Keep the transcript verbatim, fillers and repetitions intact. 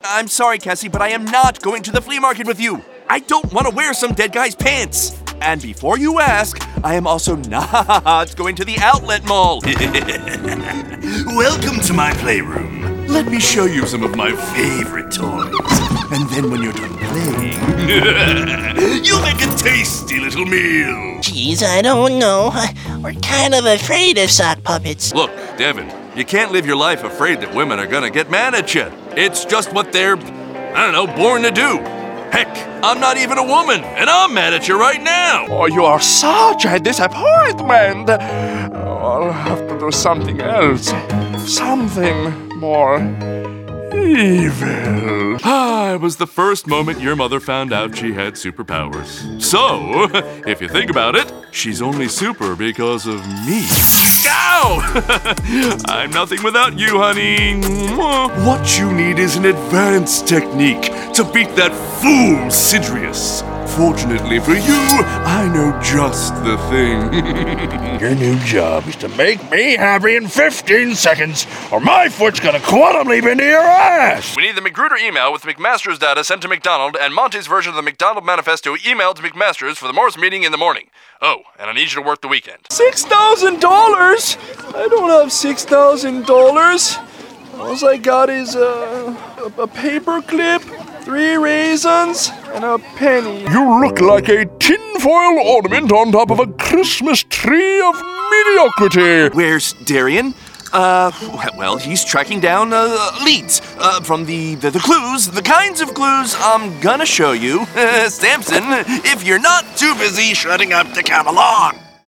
I'm sorry, Cassie, but I am not going to the flea market with you. I don't want to wear some dead guy's pants. And before you ask, I am also not going to the outlet mall. Welcome to my playroom. Let me show you some of my favorite toys. And then when you're done playing, you'll make a tasty little meal. Geez, I don't know. We're kind of afraid of sock puppets. Look, Devin, you can't live your life afraid that women are gonna get mad at you. It's just what they're, I don't know, born to do. Heck, I'm not even a woman, and I'm mad at you right now. Oh, you are such a disappointment. Oh, I'll have to do something else. Something more evil. Ah, it was the first moment your mother found out she had superpowers. So, if you think about it, she's only super because of me. Ow! I'm nothing without you, honey. What you need is an advanced technique to beat that fool Sidrius. Fortunately for you, I know just the thing. Your new job is to make me happy in fifteen seconds, or my foot's gonna quantum leap into your ass! We need the McGruder email with McMaster's data sent to McDonald and Monty's version of the McDonald manifesto emailed to McMaster's for the Morris meeting in the morning. Oh, and I need you to work the weekend. Six thousand dollars? I don't have six thousand dollars. All I got is a, a, a paper clip, three raisins, and a penny. You look like a tinfoil ornament on top of a Christmas tree of mediocrity. Where's Darian? Uh, well, he's tracking down uh, leads uh, from the, the the clues, the kinds of clues I'm gonna show you, Samson, if you're not too busy shutting up to come along.